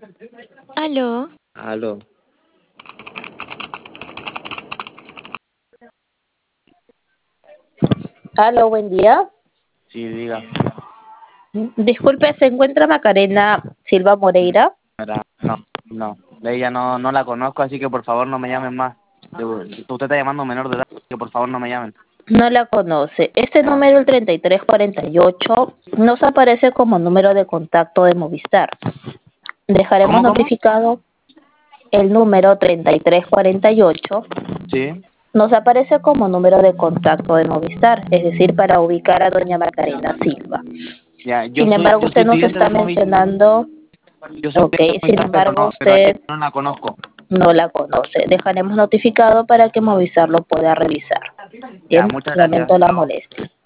Aló, Aló. Aló, buen día. Sí, diga. Disculpe, ¿se encuentra Macarena Silva Moreira? No, no. De ella no la conozco, así que por favor no me llamen más. Usted está llamando a un menor de edad, así que por favor no me llamen. No la conoce. Este Ya. número, el 3348, nos aparece como número de contacto de Movistar. Dejaremos ¿Cómo? notificado el número 3348. Sí. Nos aparece como número de contacto de Movistar, es decir, para ubicar a doña Macarena Silva. Ya, Sin embargo, yo usted soy nos cliente está de Movistar. mencionando, Yo soy ok, cliente de sin Movistar, embargo, pero a ella usted no la conozco. no la conoce. Dejaremos notificado para que Movistar lo pueda revisar. Ya, Bien, muchas gracias. lamento la Chao. molestia.